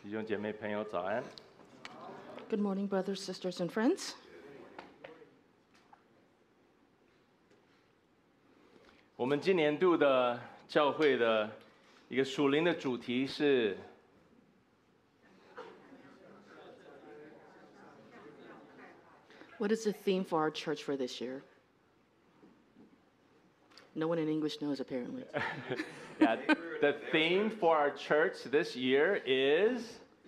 弟兄姐妹朋友早安。 Good morning, brothers, sisters, and friends. 我们今年度的教会的一个属灵的主题是 What is the theme for our church for this year? No one in English knows, apparently. Yeah, the theme for our church this year is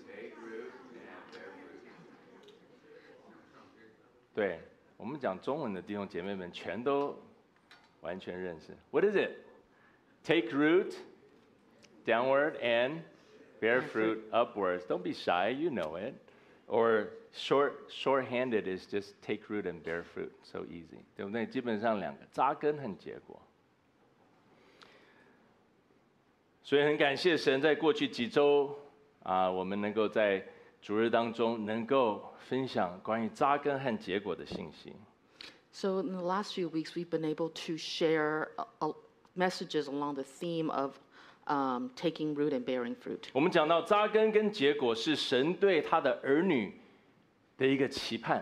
对，我们讲中文的弟兄姐妹们全都完全认识。What is it? Take root downward and bear fruit upwards. Don't be shy, you know it. Or shorthanded is just take root and bear fruit. So easy, 对不对？基本上两个，扎根和结果。所以很感谢神，在过去几周我们能够在主日当中能够分享关于扎根和结果的信息。 So in the last few weeks, we've been able to share messages along the theme of taking root and bearing fruit. 我们讲到扎根跟结果是神对他的儿女的一个期盼。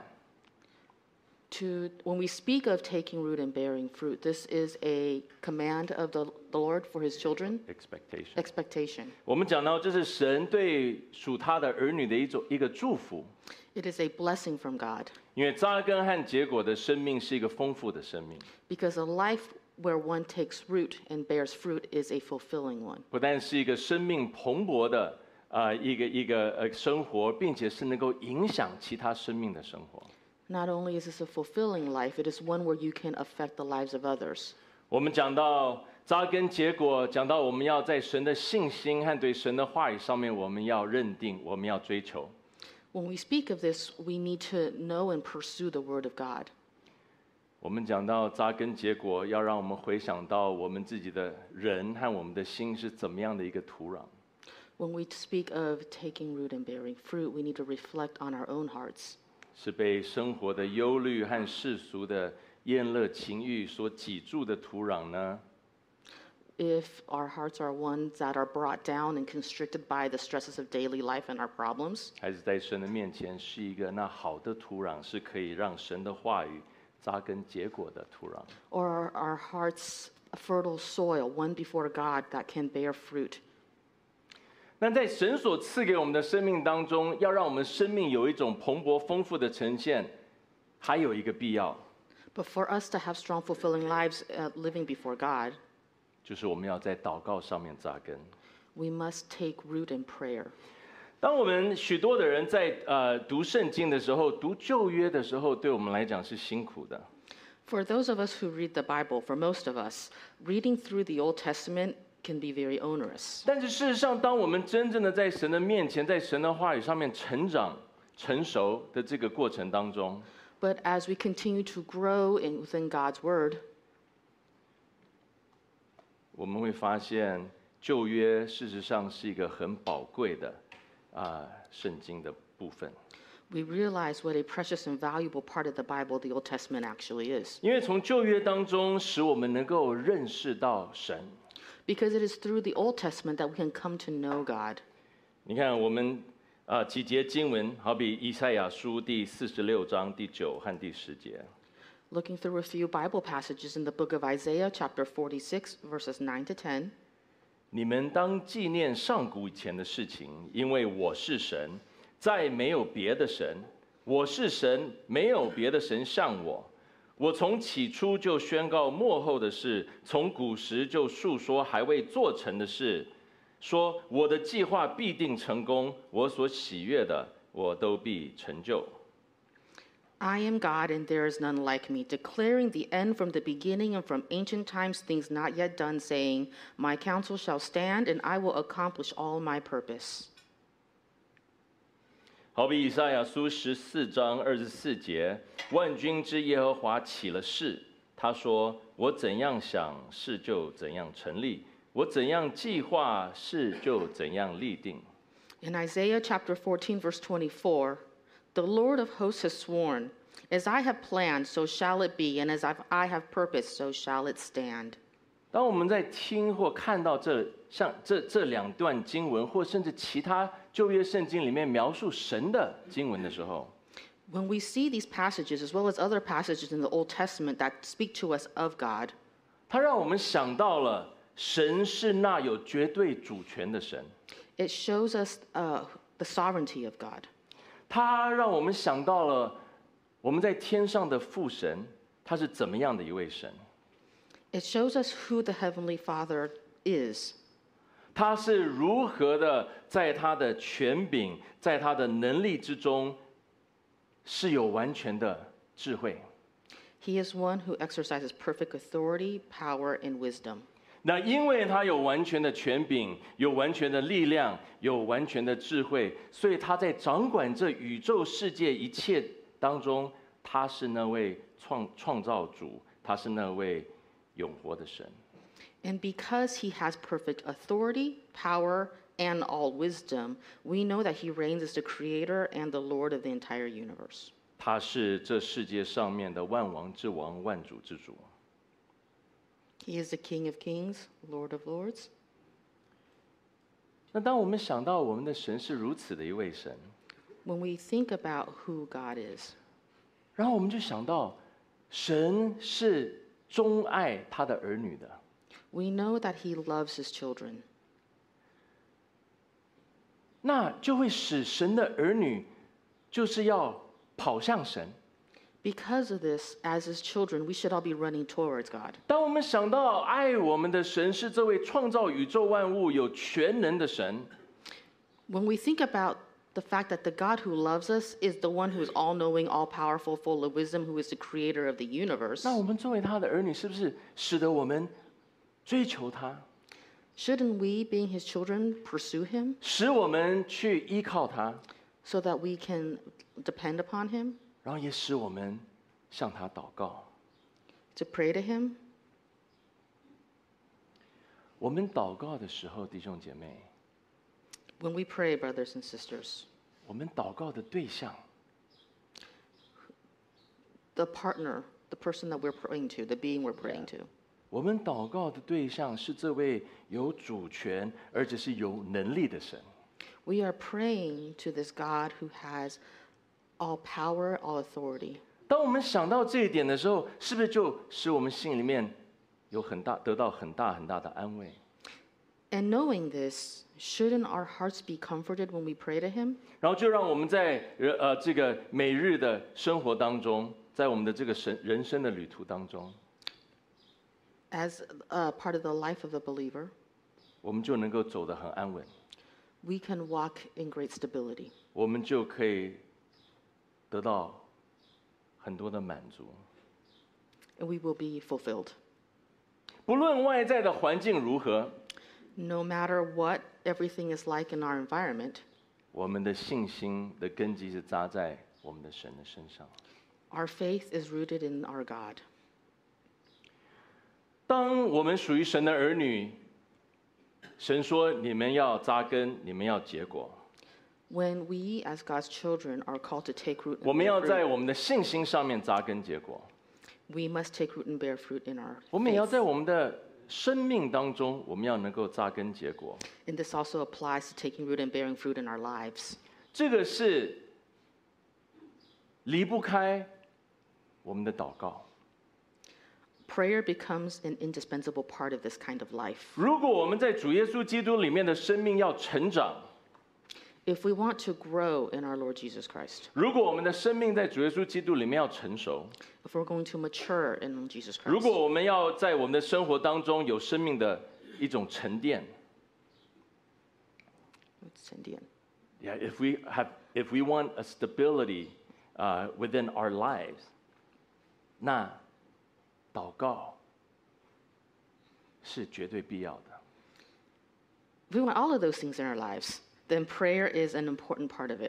When we speak of taking root and bearing fruit, this is a command of the Lord for His children. Expectation. 我们讲到这是神对属他的儿女的一个祝福。 It is a blessing from God. 因为扎根和结果的生命是一个丰富的生命。 Because a life where one takes root and bears fruit is a fulfilling one. 不但是一个生命蓬勃的一个生活，并且是能够影响其他生命的生活。 Not only is this a fulfilling life, it is one where you can affect the lives of others. 我们讲到扎根结果，讲到我们要在神的信心和对神的话语上面，我们要认定，我们要追求。 When we speak of this, we need to know and pursue the Word of God. 我们讲到扎根结果，要让我们回想到我们自己的人和我们的心是怎么样的一个土壤。 When we speak of taking root and bearing fruit, we need to reflect on our own hearts. 是被生活的忧虑和世俗的厌乐情欲所挤住的土壤呢？ If our hearts are ones that are brought down and constricted by the stresses of daily life and our problems, 还是在神的面前是一个那好的土壤，是可以让神的话语扎根结果的土壤？ or are our hearts a fertile soil, one before God that can bear fruit? 那在神所赐给我们的生命当中，要让我们生命有一种蓬勃丰富的呈现，还有一个必要， But for us to have strong, fulfilling lives living before God, 就是我们要在祷告上面扎根。 we must take root in prayer. 当我们许多的人在读圣经的时候，读旧约的时候，对我们来讲是辛苦的。 For those of us who read the Bible, for most of us, reading through the Old Testament can be very onerous. 但是事实上，当我们真正的在神的面前，在神的话语上面成长、成熟的这个过程当中， But as we continue to grow within God's Word, 我们会发现旧约事实上是一个很宝贵的圣经的部分。 we realize what a precious and valuable part of the Bible the Old Testament actually is. 因为从旧约当中，使我们能够认识到神。 Because it is through the Old Testament that we can come to know God. 你看，我们几节经文，好比以赛亚书第46章第9和第10节。 Looking through a few Bible passages in the book of Isaiah, chapter 46, verses 9 to 10. 你们当纪念上古以前的事情，因为我是神，再没有别的神。我是神，没有别的神像我。我从起初就宣告末后的事，从古时就述说还未做成的事，说我的计划必定成功，我所喜悦的，我都必成就。 I am God, and there is none like me, declaring the end from the beginning and from ancient times things not yet done, saying, My counsel shall stand, and I will accomplish all my purpose. 好比以赛亚书14章24节，万军之耶和华起了誓，他说：我怎样想，事就怎样成立；我怎样计划，事就怎样立定。 In Isaiah chapter 14, verse 24, the Lord of hosts has sworn, As I have planned, so shall it be, and as I have purposed, so shall it stand. 当我们在听或看到这两段经文，或甚至其他旧约圣经里面描述神的经文的时候， When we see these passages, as well as other passages in the Old Testament that speak to us of God, 它让我们想到了神是那有绝对主权的神， it shows us the sovereignty of God. 它让我们想到了我们在天上的父神，他是怎么样的一位神。 It shows us who the Heavenly Father is. 他是如何的在他的权柄，在他的能力之中，是有完全的智慧。 He is one who exercises perfect authority, power, and wisdom. 那因为他有完全的权柄，有完全的力量，有完全的智慧，所以他在掌管这宇宙世界一切当中，他是那位创造主，他是那位永活的神。 And because he has perfect authority, power, and all wisdom, we know that he reigns as the creator and the Lord of the entire universe. 他是这世界上面的万王之王，万主之主。 He is the King of kings, Lord of lords. 那当我们想到我们的神是如此的一位神， When we think about who God is, 然后我们就想到，神是钟爱他的儿女的。 we know that he loves his children. 那就会使神的儿女就是要跑向神。 Because of this, as his children, we should all be running towards God. 当我们想到爱我们的神是这位创造宇宙万物、有全能的神， When we think about the fact that the God who loves us is the one who is all knowing, all powerful, full of wisdom, who is the creator of the universe, 那我们作为他的儿女，是不是使得我们追求他， shouldn't we, being his children, pursue him 使我们去依靠他， so that we can depend upon him, 然后也使我们向他祷告？ to pray to him? 我们祷告的时候，弟兄姐妹， When we pray, brothers and sisters, 我们祷告的对象 the partner, the person that we're praying to, the being we're praying to, 我们祷告的对象是这位有主权而且是有能力的神。 we are praying to this God who has all power, all authority. 当我们想到这一点的时候，是不是就使我们心里面得到很大的安慰？ And knowing this, shouldn't our hearts be comforted when we pray to him? 然后就让我们在这个每日的生活当中，在我们的这个人生的旅途当中， As a part of the life of the believer, 我们就能够走得很安稳， we can walk in great stability. 我们就可以得到很多的满足。 And we will be fulfilled. 不论外在的环境如何， No matter what everything is like in our environment, 我们的信心的根基是扎在我们的神的身上。 our faith is rooted in our God. 当我们属于神的儿女，神说你们要扎根，你们要结果。 When we, as God's children, are called to take root 我 and 们 bear 要在 fruit, 我们的信心上面扎根结果， we must take root and bear fruit in our 我们也要 faith. 在我们的生命当中，我们要能够扎根结果。 And this also applies to taking root and bearing fruit in our lives. 这个是离不开我们的祷告。 Prayer becomes an indispensable part of this kind of life. 如果我们在主耶稣基督里面的生命要成长， If we want to grow in our Lord Jesus Christ, 如果我们的生命在主耶稣基督里面要成熟， if we're going to mature in Jesus 如 Christ, 果我们要在我们的生活当中有生命的一种沉淀， Let's send in. Yeah, if we want a stability within our lives, 那祷告是绝对必要的。 If we want all of those things in our lives, then prayer is an important part of it.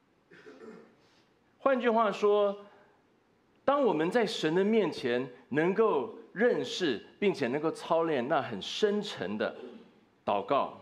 换句话说，当我们在神的面前能够认识，并且能够操练那很深沉的祷告，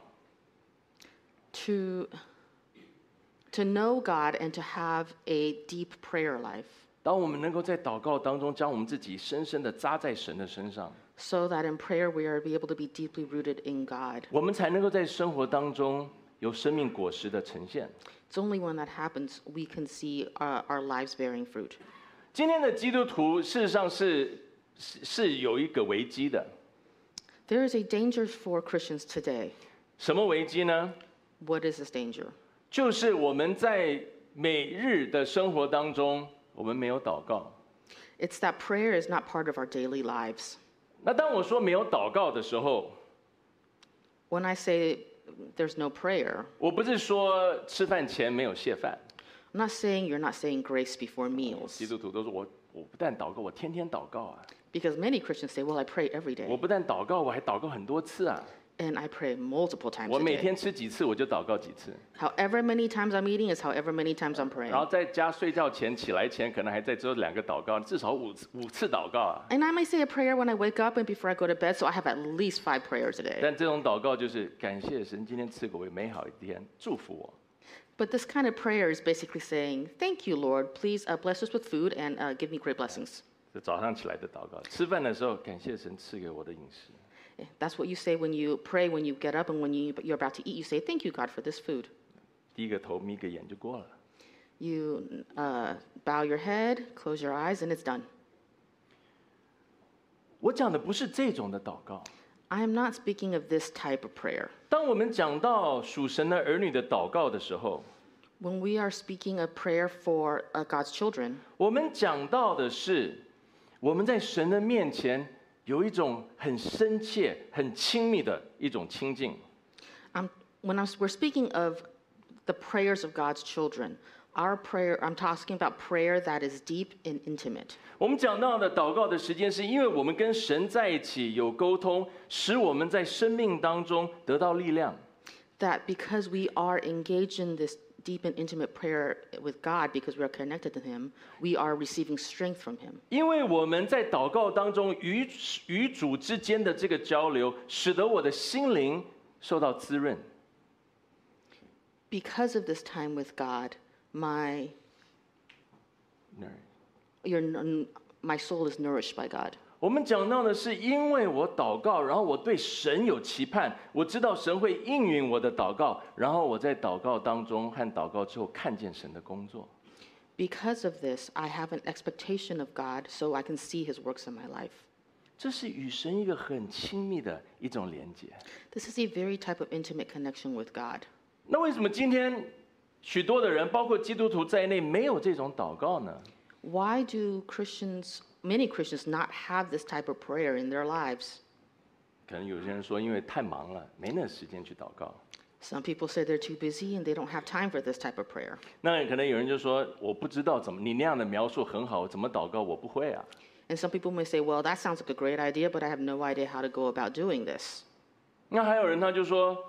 To know God and to have a deep prayer life, 当我们能够在祷告当中将我们自己深深的扎在神的身上， so that in prayer we are be able to be deeply rooted in God, 我们才能够在生活当中有生命果实的呈现。 It's only when that happens we can see our lives bearing fruit. 今天的基督徒事实上是有一个危机的。 There is a danger for Christians today. 什么危机呢？ What is this danger? 就是我们在每日的生活当中，我们没有祷告。 It's that prayer is not part of our daily lives. 那当我说没有祷告的时候， When I say there's no prayer, 我不是说吃饭前没有谢饭。 I'm not saying you're not saying grace before 基 meals. 督徒都说我不但祷告，我天天祷告啊！ Because many Christians say, well, I pray every 我 day. 不但祷告，我还祷告很多次啊！ And I pray multiple times 我 a 每 day. 天吃几次，我就祷告几次。 However many times I'm eating is however many times I'm praying. 然后在家睡觉前、起来前，可能还再做2个祷告，至少五次祷告啊！ And I may say a prayer when I wake up and before I go to bed, so I have at least 5 prayers a day. 但这种祷告就是感谢神今天赐给我美好一天，祝福我。 But this kind of prayer is basically saying, thank you, Lord. Please bless us with food and give me great blessings. 是早上起来的祷告，吃饭的时候感谢神赐给我的饮食。 That's what you say when you pray, when you get up, and when you're about to eat. You say, thank you, God, for this food. 低个头眯个眼就过了。 You bow your head, close your eyes, and it's done. 我讲的不是这种的祷告。 I am not speaking of this type of prayer. 当我们讲到属神的儿女的祷告的时候， When we are speaking of prayer for God's children, 我们讲到的是我们在神的面前有一种很深切、很亲密的一种亲近。 we're speaking of the prayers of God's children. Our prayer, I'm talking about prayer that is deep and intimate. 我们讲到的祷告的时间，是因为我们跟神在一起有沟通，使我们在生命当中得到力量。 That because we are engaged in this deep and intimate prayer with God, because we are connected to Him, we are receiving strength from Him. 因为我们在祷告当中与主之间的这个交流，使得我的心灵受到滋润。 Because of this time with God, my soul is nourished by God. 我们讲到的是，因为我祷告，然后我对神有期盼，我知道神会应允我的祷告，然后我在祷告当中和祷告之后看见神的工作。 Because of this, I have an expectation of God, so I can see His works in my life. 这是与神一个很亲密的一种连接。 This is a very type of intimate connection with God. 那为什么今天许多的人，包括基督徒在内，没有这种祷告呢？ Why do many Christians not have this type of prayer in their lives? 可能有些人说，因为太忙了，没那时间去祷告。 Some people say they're too busy and they don't have time for this type of prayer. 那可能有人就说，我不知道怎么，你那样的描述很好，怎么祷告我不会啊。 And some people may say, well, that sounds like a great idea, but I have no idea how to go about doing this. 那还有人他就说，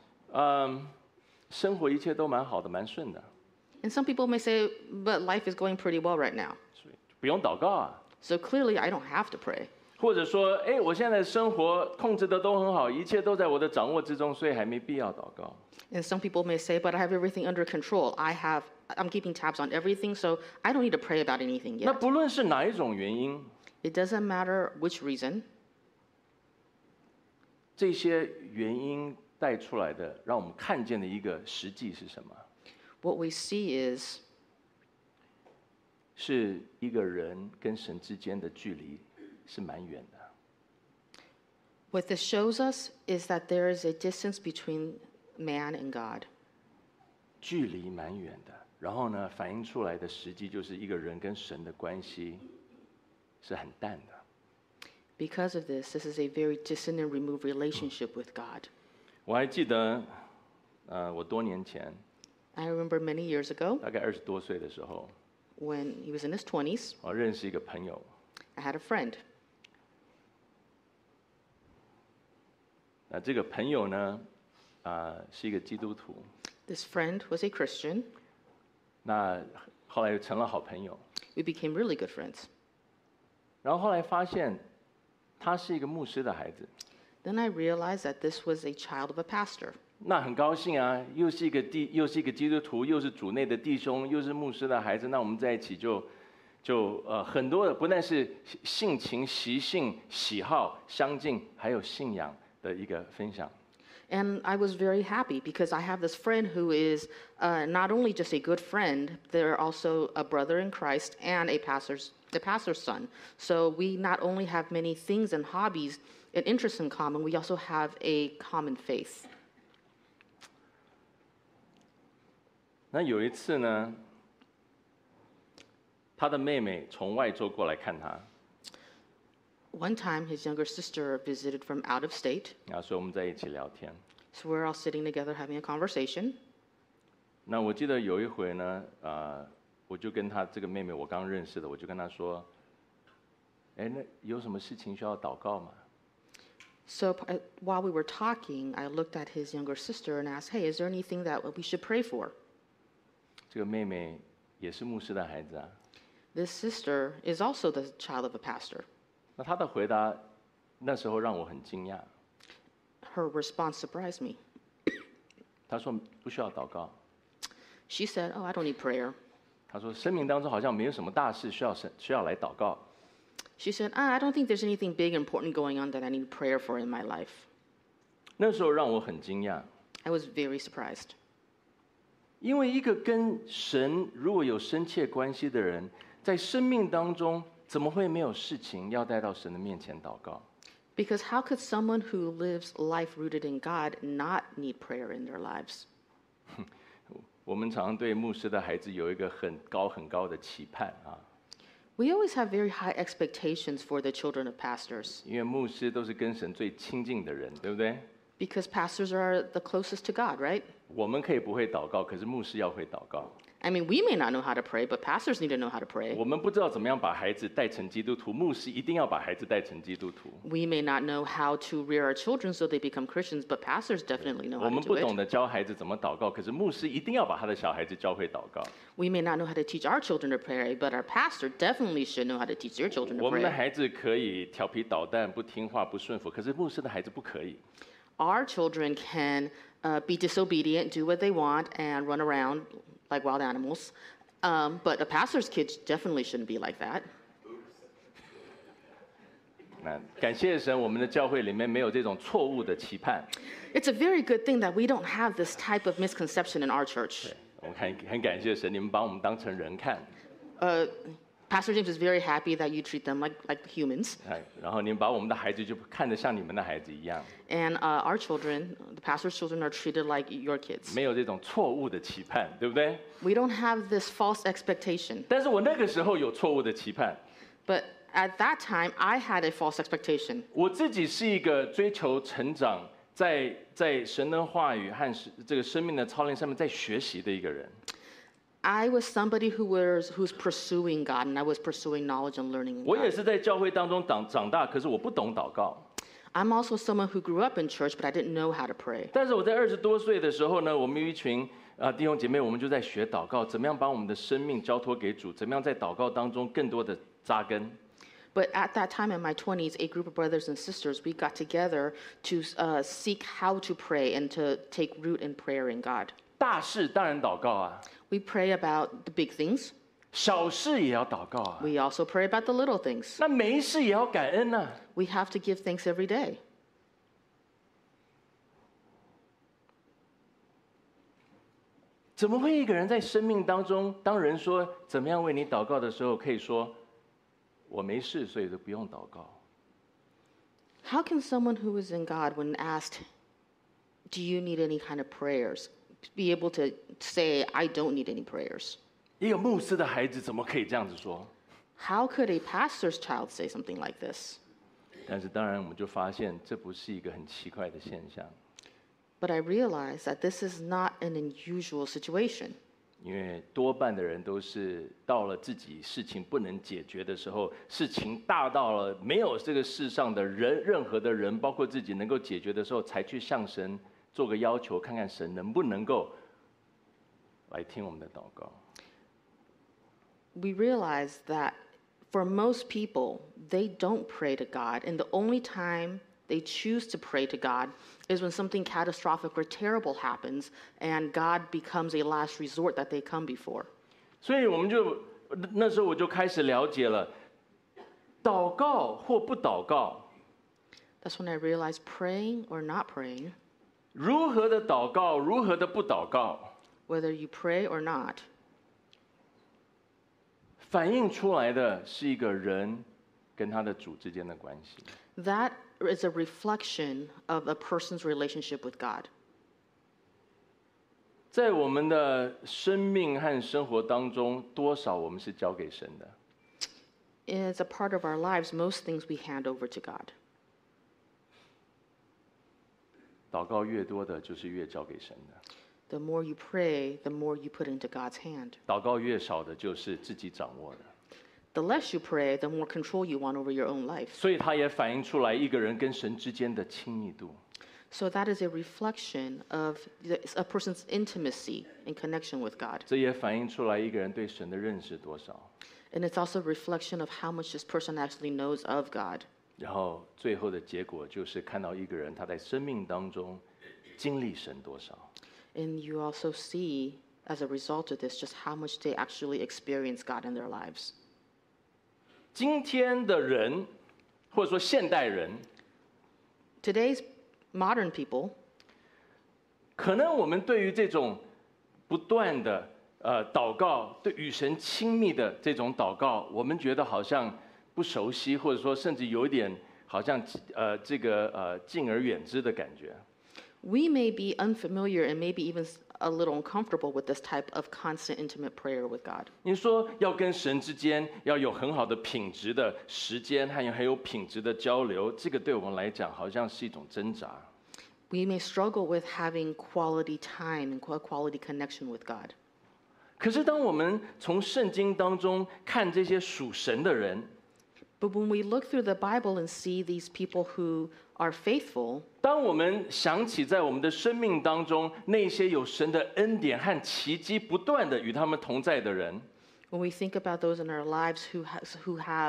生活一切都蛮好的，蛮顺的， And some people may say, but life is going pretty well right now. 所以不用祷告啊。 So clearly, I don't have to pray. 或者说，我现在生活控制的都很好，一切都在我的掌握之中，所以还没必要祷告。 And some people may say, but I have everything under control. I'm keeping tabs on everything, so I don't need to pray about anything 那 yet. 不论是哪一种原因， It doesn't matter which reason. 这些原因带出来的，让我们看见的一个实际是什么？ What we see is 是一个人跟神之间的距离是蛮远的。 what this shows us is that there is a distance between man and God. 距离蛮远的，然后呢，反映出来的实际就是一个人跟神的关系是很淡的。 Because of this, this is a very distant and removed relationship with God. 我还记得，我多年前， I remember many years ago 大概20多岁的时候， when he was in his 20s, 我认识一个朋友， I had a friend. 这个朋友呢，是一个基督徒， This friend was a Christian. 那后来又成了好朋友， We became really good friends. 然后后来发现，他是一个牧师的孩子， Then I realized that this was a child of a pastor. 那很高兴啊，又是一个基督徒，又是主内的弟兄，又是牧师的孩子，那我们在一起就很多的，不但是性情、习性、喜好相近，还有信仰的一个分享。 And I was very happy because I have this friend who is not only just a good friend, they're also a brother in Christ and the pastor's son. So we not only have many things and hobbies and interests in common, we also have a common faith. 那有一次呢，他的妹妹从外州过来看他， One time, his younger sister visited from out of state, 然后所以我们在一起聊天。 so we're all sitting together having a conversation. 那我记得有一回呢，我就跟他这个妹妹，我刚认识的，我就跟她说，哎，那有什么事情需要祷告吗？ So while we were talking, I looked at his younger sister and asked, "Hey, is there anything that we should pray for?" 这个妹妹也是牧师的孩子啊。 This sister is also the child of a pastor. 那她的回答那时候让我很惊讶。 Her response surprised me. 她说不需要祷告。 She said, "Oh, I don't need prayer." 她说生命当中好像没有什么大事需要来祷告。 She said, "I don't think there's anything big and important going on that I need prayer for in my life." 那时候让我很惊讶， I was very surprised. 因为一个跟神如果有深切关系的人，在生命当中怎么会没有事情要带到神的面前祷告？ Because how could someone who lives life rooted in God not need prayer in their lives? 我们常常对牧师的孩子有一个很高的期盼啊， We always have very high expectations for the children of pastors 因为牧师都是跟神最亲近的人，对不对？ because pastors are the closest to God, right? 我们可以不会祷告，可是牧师要会祷告。 I mean, we may not know how to pray, but pastors need to know how to pray. 我们不知道怎么样把孩子带成基督徒，牧师一定要把孩子带成基督徒。 We may not know how to rear our children so they become Christians, but pastors definitely know 我 how 们 to 不 do 懂 it. 得教孩子怎么祷告，可是牧师一定要把他的小孩子教会祷告。 We may not know how to teach our children to pray, but our pastor definitely should know how to teach their children 我 to 们的 pray. 孩子可以调皮捣蛋、不听话、不顺服，可是牧师的孩子不可以。 Our children can be disobedient, do what they want, and run around like wild animals. But a pastor's kids definitely shouldn't be like that. 那感谢神，我们的教会里面没有这种错误的期盼。 It's a very good thing that we don't have this type of misconception in our church. 我们很感谢神，你们把我们当成人看， Pastor James is very happy that you treat them like humans. 然后你们把我们的孩子就看得像你们的孩子一样， And our children, the pastor's children, are treated like your kids. 没有这种错误的期盼，对不对？ We don't have this false expectation. 但是我那个时候有错误的期盼。 But at that time, I had a false expectation. 我自己是一个追求成长，在神的话语和这个生命的操练上面在学习的一个人。 I was somebody who's pursuing God, and I was pursuing knowledge and learning. 我也 God. 是在教会当中长大，可是我不懂祷告。 I'm also someone who grew up in church, but I didn't know how to pray. 但是我在20多岁的时候呢，我们有一群弟兄姐妹，我们就在学祷告，怎么样把我们的生命交托给主，怎么样在祷告当中更多的扎根。 But at that time in my 20s, a group of brothers and sisters, we got together to seek how to pray and to take root in prayer in God. 大事当然祷告啊， We pray about the big things. 小事也要祷告啊， We also pray about the little things. 那没事也要感恩啊。 We have to give thanks every day. 怎么会一个人在生命当中，当人说怎么样为你祷告的时候，可以说我没事，所以就不用祷告？ How can someone who is in God, when asked, "Do you need any kind of prayers?" be able to say, "I don't need any prayers"? 一个牧师的孩子怎么可以这样子说？ How could a pastor's child say something like this? 但是当然，我们就发现这不是一个很奇怪的现象， But I realize that this is not an unusual situation. 因为多半的人都是到了自己事情不能解决的时候，事情大到了没有这个世上的人任何的人，包括自己能够解决的时候，才去向神做个要求，看看神能不能够来听我们的祷告。 We realize that for most people, they don't pray to God, and the only time they choose to pray to God is when something catastrophic or terrible happens, and God becomes a last resort that they come before. 所以我们就那时候我就开始了解了，祷告或不祷告， That's when I realized praying or not praying, 如何的祷告，如何的不祷告， whether you pray or not, 反映出来的是一个人跟他的主之间的关系。 that is a reflection of a person's relationship with God. 在我们的生命和生活当中，多少我们是交给神的？ It's a part of our lives. Most things we hand over to God. 祷告越多的，就是越交给神的； The more you pray, the more you put into God's hand. 祷告越少的，就是自己掌握的。 The less you pray, the more control you want over your own life. 所以它也反映出来一个人跟神之间的亲密度。 So that is a reflection of a person's intimacy and connection with God. 这也反映出来一个人对神的认识多少。 And it's also a reflection of how much this person actually knows of God. 然后最后的结果就是看到一个人他在生命当中经历神多少。 And you also see, as a result of this, just how much they actually experience God in their lives. 今天的人，或者说现代人， Today's modern people, 可能我们对于这种不断的祷告，对与神亲密的这种祷告，我们觉得好像不熟悉，或者说甚至有一点好像敬而远之的感觉。 we may be unfamiliar and maybe even a little uncomfortable with this type of constant intimate prayer with God. 你说要跟神之间要有很好的品质的时间，还有很有品质的交流，这个对我们来讲好像是一种挣扎。 We may struggle with having quality time and quality connection with God. 可是当我们从圣经当中看这些属神的人， But when we look through the Bible and see these people who are faithful, 当我们想起在我们的生命当中那些有神的恩典和奇迹不断的与他们同在的人， when we think about those in our lives who have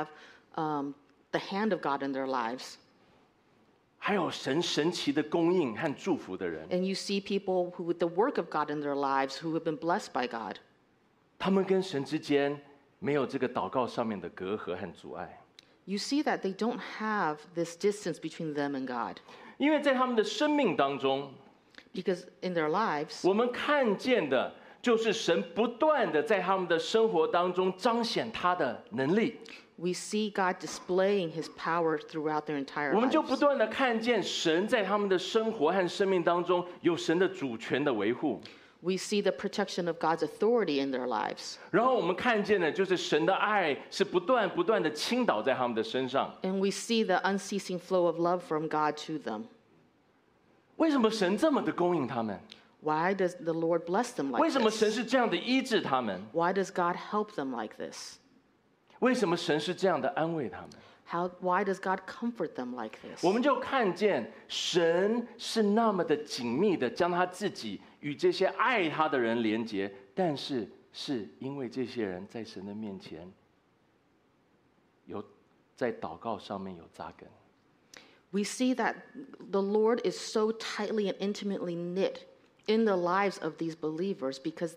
the hand of God in their lives, 还有神奇的供应和祝福的人， and you see people who, with the work of God in their lives, who have been blessed by God, 他们跟神之间没有这个祷告上面的隔阂和阻碍， you see that they don't have this distance between them and God. 因为在他们的生命当中， Because in their lives, 我们看见的就是神不断的在他们的生活当中彰显他的能力， we see God displaying his power throughout their entire 我们就不 lives. 断的看见神在他们的生活和生命当中有神的主权的维护。 We see the protection of God's authority in their lives. 然后我们看见的就是神的爱是不断的倾倒在他们的身上。 And we see the unceasing flow of love from God to them. 为什么神这么的供应他们？ Why does the Lord bless them 为 like 什么神 this? 是这样的医治他们？ Why does God help them like this? 为什么神是这样的安慰他们？ Why does God comfort them like this? 我们就看见神是那么的紧密的将他自己与这些爱他的人连结，但是是因为这些人在神的面前有在祷告上面有扎根。 We see that the Lord is so tightly and intimately knit in the lives of these believers because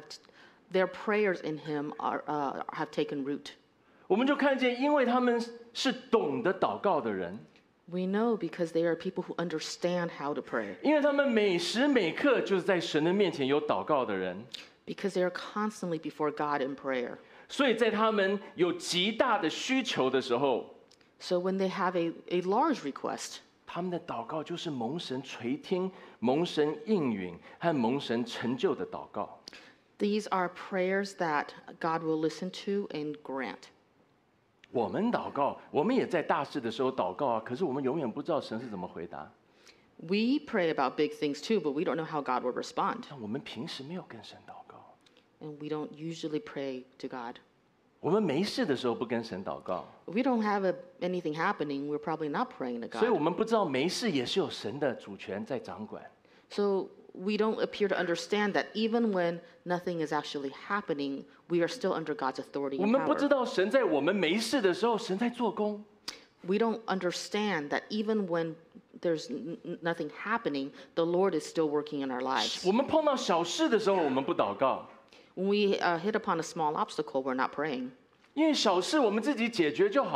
their prayers in Him have taken root. 我们就看见，因为他们是懂得祷告的人， We know because they are people who understand how to pray, 因为他们每时每刻就是在神的面前有祷告的人， because they are constantly before God in prayer. 所以在他们有极大的需求的时候， So when they have a large request, 他们的祷告就是蒙神垂听、蒙神应允和蒙神成就的祷告。 these are prayers that God will listen to and grant. 我们祷告，我们也在大事的时候祷告啊，可是我们永远不知道神是怎么回答。 We pray about big things too, but we don't know how God will respond. 但我们平时没有跟神祷告， And we don't usually pray to God. 我们没事的时候不跟神祷告， If we don't have anything happening, we're probably not praying to 所以我 God. 们不知道没事也是有神的主权在掌管。 So we don't appear to understand that even when nothing is actually happening, we are still under God's authority 我 and 们不知 power. 道神在我们没事的时候，神在做工。 We don't understand that even when there's nothing happening, the Lord is still working in our lives. 我们碰到小事的时候，我们不祷告， When we hit upon a small obstacle, we're not praying 因为小事我们自己解决就好了。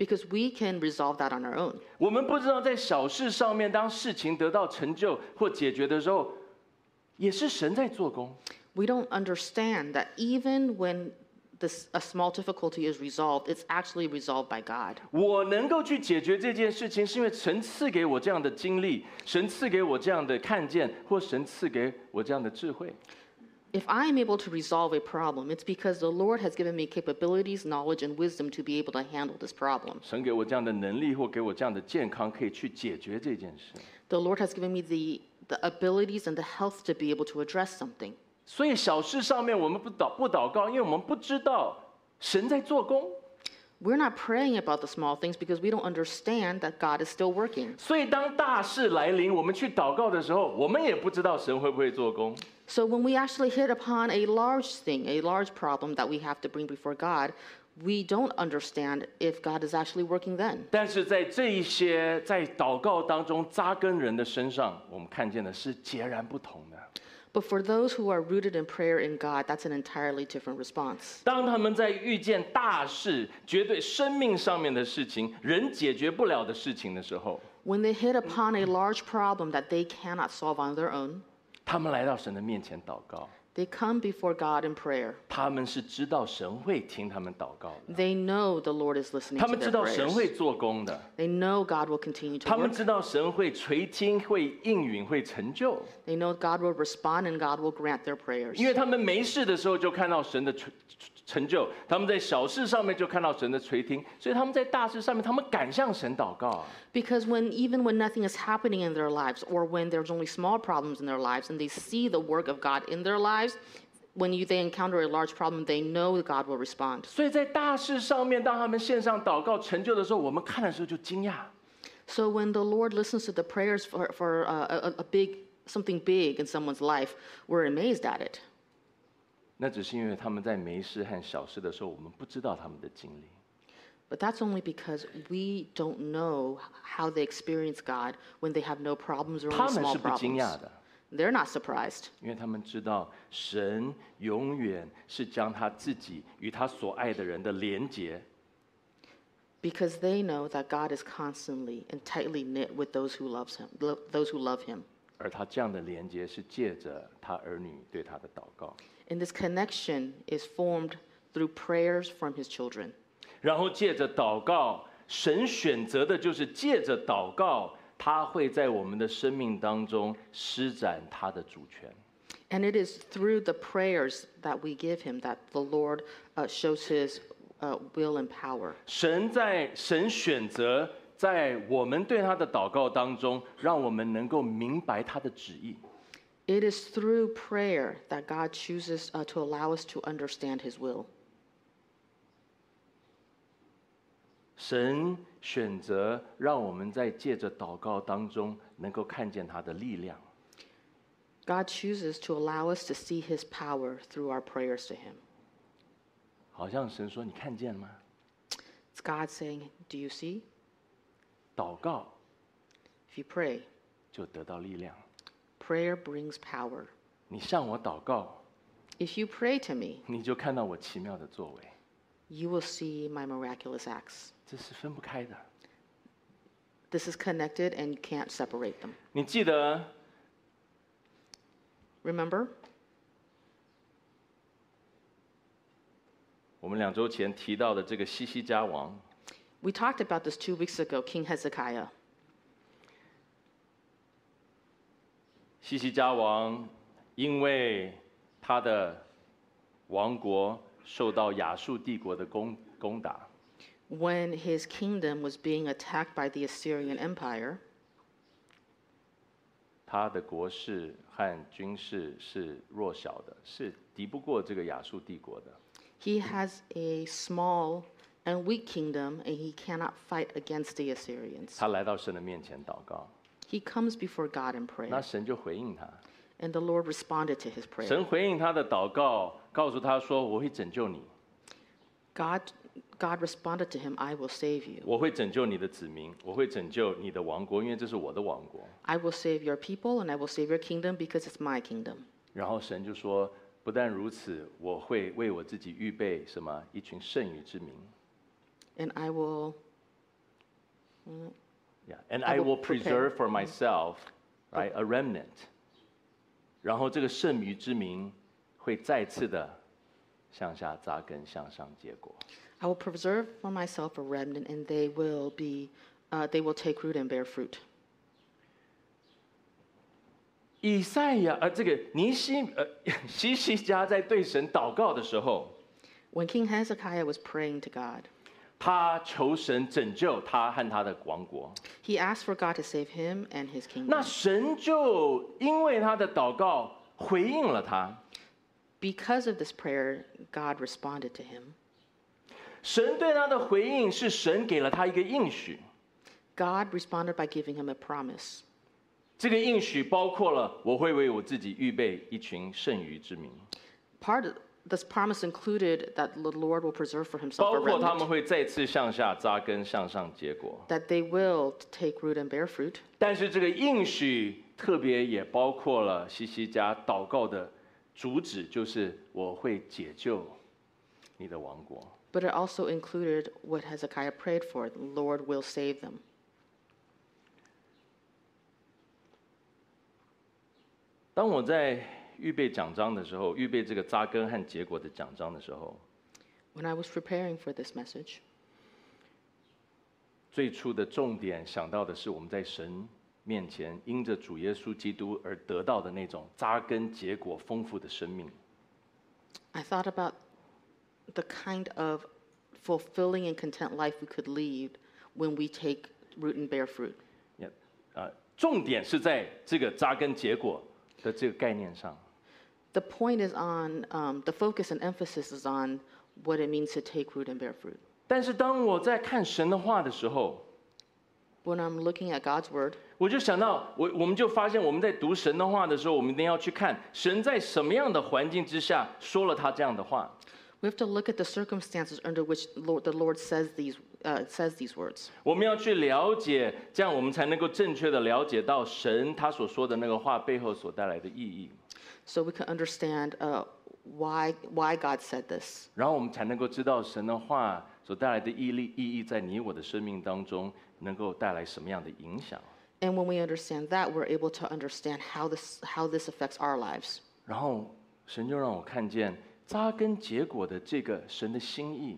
because we can resolve that on our own. 我们不知道在小事上面，当事情得到成就或解决的时候，也是神在做工。 We don't understand that even when a small difficulty is resolved, it's actually resolved by God. 我能够去解决这件事情，是因为神赐给我这样的经历，神赐给我这样的看见，或神赐给我这样的智慧。 If I am able to resolve a problem, it's because the Lord has given me capabilities, knowledge, and wisdom to be able to handle this problem. 神给我这样的能力，或给我这样的健康，可以去解决这件事。 The Lord has given me the abilities and the health to be able to address something. 所以小事上面我们不祷告，因为我们不知道神在做工。 We're not praying about the small things because we don't understand that God is still working. 所以当大事来临，我们去祷告的时候，我们也不知道神会不会做工。 So when we actually hit upon a large thing, a large problem that we have to bring before God, we don't understand if God is actually working then. 但是在这一些在祷告当中扎根人的身上，我们看见的是截然不同的。 But for those who are rooted in prayer in God, that's an entirely different response. 当他们在遇见大事、绝对生命上面的事情、人解决不了的事情的时候， When they hit upon a large problem that they cannot solve on their own, 他们来到神的面前祷告， they come before God in prayer. 他们是知道神会听他们祷告的， They know the Lord is listening 他 to 们知 their 道神 prayers. 会做工的， They know God will continue to 他们 work. 知道神会垂听、会应允、会成就， They know God will respond and God will grant their prayers. 因为他们没事的时候就看到神的成就，他们在小事上面就看到神的垂听，所以他们在大事上面，他们敢向神祷告啊。 Because even when nothing is happening in their lives, or when there's only small problems in their lives, and they see the work of God in their lives, when they encounter a large problem, they know God will respond. 所以在大事上面，当他们献上祷告成就的时候，我们看的时候就惊讶。 So when the Lord listens to the prayers for something big in someone's life, we're amazed at it. 那只是因为他们在没事和小事的时候，我们不知道他们的经历。 But that's only because we don't know how they experience God when they have no problems or 他 only 们 small 是不惊 problems. 讶的， They're not surprised 因为他们知道神永远是将他自己与他所爱的人的连结， because they know that God is constantly and tightly knit with those who love him. 而他这样的连结是借着他儿女对他的祷告， And this connection is formed through prayers from his children. 然后借着祷告，神选择的就是借着祷告，他会在我们的生命当中施展他的主权。 And it is through the prayers that we give him that the Lord shows his will and power. 神选择在我们对他的祷告当中，让我们能够明白他的旨意。 It is through prayer that God chooses to allow us to understand his will. 神选择让我们在借着祷告当中能够看见他的力量。 God chooses to allow us to see his power through our prayers to him. 好像神说：“你看见了吗？ It's God saying, do you see? 祷告 If you pray, 就得到力量。 prayer brings power. 你向我祷告， If you pray to me, 你就看到我奇妙的作为。 you will see my miraculous acts. 这是分不开的。 This is connected and you can't separate them. 你记得 Remember, 我们2周前提到的这个西西家王， we talked about this 2 weeks ago, King Hezekiah. 西西家王因为他的王国受到亚述帝国的攻打， When his kingdom was being attacked by the Assyrian Empire, 他的国势和军事是弱小的，是敌不过这个亚述帝国的。 he has a small and weak kingdom and he cannot fight against the Assyrians. 他来到神的面前祷告， He comes before God in 那 prayer, 神就回应他。 and the Lord responded to his prayer. 神回应他的祷告，告诉他说：“我会拯救你， God responded to him, I will save you. 我会拯救你的子民，我会拯救你的王国，因为这是我的王国。” I will save your people and I will save your kingdom because it's my kingdom. 然后神就说：“不但如此，我会为我自己预备什么一群剩余之民。” And I will Yeah, and I I will will prepare. preserve for myself, right, a remnant. 然后这个剩余之名会再次的向下扎根，向上结果。 I will preserve for myself a remnant, and they will take root and bear fruit. 以赛亚，这个西西家在对神祷告的时候， When King Hezekiah was praying to God, 他求神拯救他和他的王国。 he asked for God to save him and his 那 kingdom. 神就因为他的祷告回应了他。 Because of this prayer, God responded to him. 神对他的回应是神给了他一个应许， God responded by giving him a promise. 这个应许包括了我会为我自己预备一群剩余之民， Part of this promise included that the Lord will preserve for himself 包 a 括他们 remnant, 会再次向下扎根，向上结果。 that they will take root and bear fruit. 但是这个应许特别也包括了西西家祷告的主旨，就是我会解救你的王国。 But it also included what Hezekiah prayed for: the Lord will save them. 当我在预备讲章的时候，预备这个扎根和结果的讲章的时候， When I was preparing for this message, 最初的重点想到的是我们在神面前因着主耶稣基督而得到的那种扎根结果丰富的生命。 I thought about the kind of fulfilling and content life we could lead when we take root and bear fruit. 重点是在这个扎根结果的这个概念上。 The point is on, the focus and emphasis is on what it means to take root and bear fruit. 但是当我在看神的话的时候， When I'm looking at God's word, 我就想到，我们就发现我们在读神的话的时候，我们一定要去看神在什么样的环境之下说了他这样的话。 we have to look at the circumstances under which the Lord says these words. 我们要去了解，这样我们才能够正确的了解到神他所说的那个话背后所带来的意义， So we can understand why God said this. 然后我们才能够知道神的话所带来的意义在你我的生命当中能够带来什么样的影响。 And when we understand that, we're able to understand how this affects our lives. 然后神就让我看见扎根结果的这个神的心意。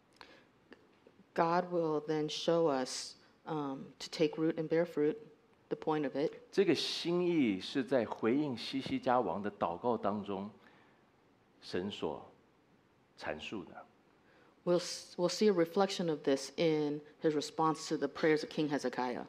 God will then show us to take root and bear fruit, the point of it. 这个心意是在回应西西家王的祷告当中，神所阐述的。 We'll see a reflection of this in his response to the prayers of King Hezekiah.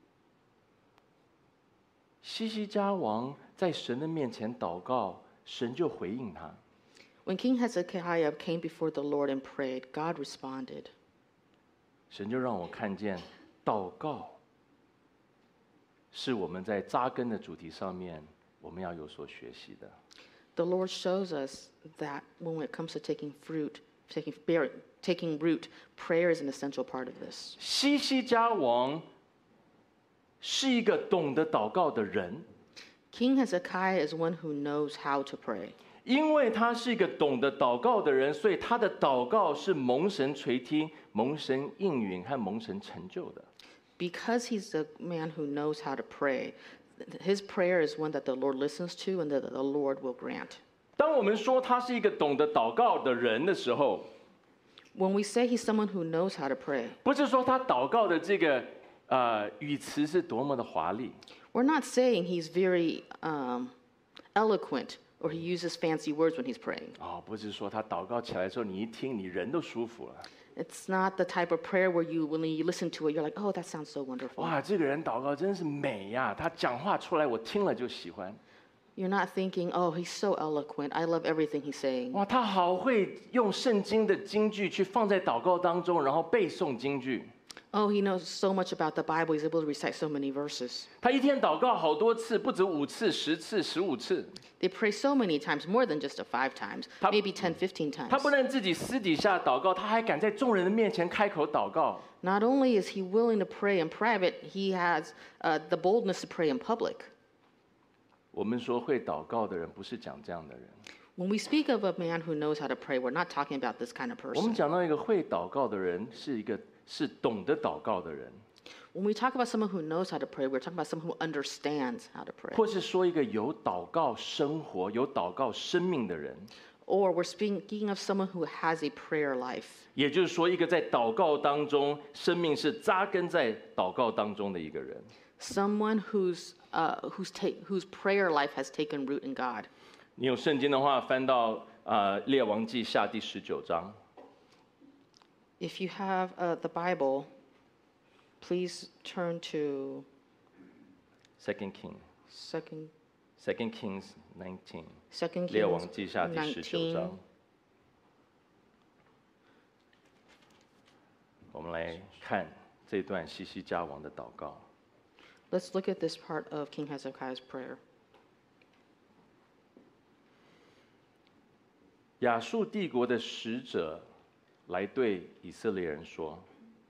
西西家王在神的面前祷告，神就回应他。 When King Hezekiah came before the Lord and prayed, God responded. 神就让我看见，祷告是我们在扎根的主题上面我们要有所学习的。 The Lord shows us that when it comes to taking root, prayer is an essential part of this. 西西家王是一个懂得祷告的人， King Hezekiah is one who knows how to pray. 因为他是一个懂得祷告的人，所以他的祷告是蒙神垂听、蒙神应允和蒙神成就的。 Because he's a man who knows how to pray, his prayer is one that the Lord listens to and that the Lord will grant. 当我们说他是一个懂得祷告的人的时候， When we say he's someone who knows how to pray, 不是说他祷告的这个语词是多么的华丽， we're not saying he's very eloquent or he uses fancy words when he's praying. 不是说他祷告起来的时候，你一听你人都舒服了。 It's not the type of prayer where when you listen to it, you're like, oh, that sounds so wonderful. 哇，这个人祷告真是美呀！他讲话出来，我听了就喜欢。 You're not thinking, oh, he's so eloquent. I love everything he's saying. 哇，他好会用圣经的金句去放在祷告当中，然后背诵金句。 Oh, he knows so much about the Bible. He's able to recite so many verses. 他一天祷告好多次，不止5次、10次、15次。 They pray so many times, more than just 5 times, 他- maybe 10, 15 times. 他不能自己私底下祷告，他还敢在众人的面前开口祷告。 Not only is he willing to pray in private, he has the boldness to pray in public. 我们说会祷告的人，不是讲这样的人。 When we speak of a man who knows how to pray, we're not talking about this kind of 我们 person. 讲到一个会祷告的人，是懂得祷告的人。 When we talk about someone who knows how to pray, we're talking about someone who understands how to pray. 或是说一个有祷告生活、有祷告生命的人。 Or we're speaking of someone who has a prayer life. 也就是说，一个在祷告当中，生命是扎根在祷告当中的一个人。 Someone whose prayer life has taken root in God. 你有圣经的话，翻到列王记下第19章。 If you have the Bible, please turn to Second Kings 19。 2 列王 Kings 记下第19章。我们来看这段西西家王的祷告。 Let's look at this part of King Hezekiah's prayer. 亚述帝国的使者来对以色列人说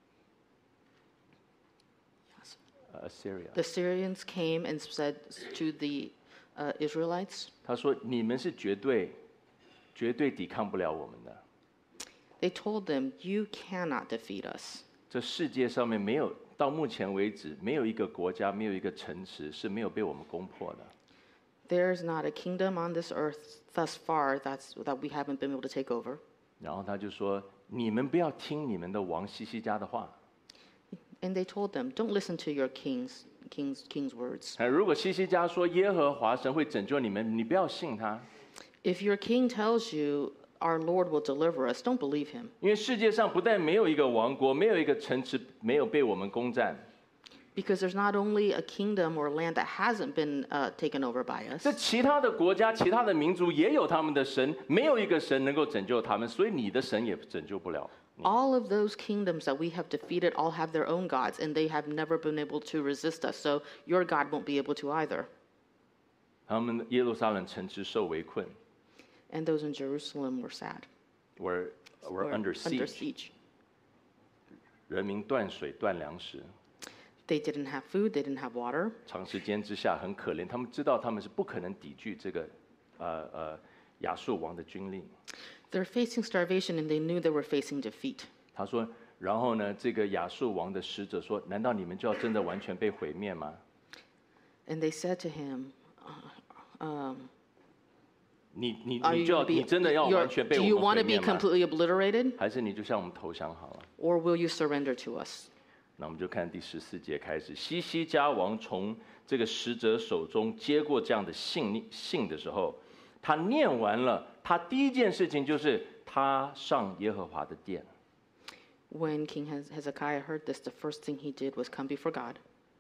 ：“Assyria。” The Syrians came and said to the Israelites, 他说：“你们是绝对抵抗不了我们的。 they told them, "You cannot defeat us." 这世界上面没有，到目前为止，没有一个国家，没有一个城池是没有被我们攻破的。 There's not a kingdom on this earth thus far that we haven't been able to take over. 然后他就说：你们不要听你们的王西西家的话。 And they told them, "Don't listen to your king's words. 如果西西家说耶和华神会拯救你们，你不要信他， If your king tells you our Lord will deliver us, don't believe him. 因为世界上不但没有一个王国，没有一个城池没有被我们攻占， Because there's not only a kingdom or land that hasn't been taken over by us. 这其他的国家、其他的民族也有他们的神，没有一个神能够拯救他们，所以你的神也拯救不了。 All of those kingdoms that we have defeated all have their own gods, and they have never been able to resist us. So your God won't be able to either. 他们耶路撒冷城池受围困 And those in Jerusalem were sad. were under siege， 人民断水断粮食， They didn't have food, they didn't have water. 长时间之下很可怜，他们知道他们是不可能抵拒这个亚述王的军令。 They're facing starvation, and they knew they were facing defeat. 他说，然后呢，这个亚述王的使者说：“难道你们就要真的完全被毁灭吗？ And they said to him, 你 "Are you 就要 gonna be- 你真的要 you're- 完全被 do 我 you 们 want 毁 to 灭 be 吗？ completely obliterated, 还是你就向我们投降好了？” or will you surrender to us? 那我们就看第14节开始，西西家王从这个使者手中接过这样的信的时候，他念完了，他第一件事情就是他上耶和华的殿。 When King Hezekiah heard this, the first thing he did was come before God.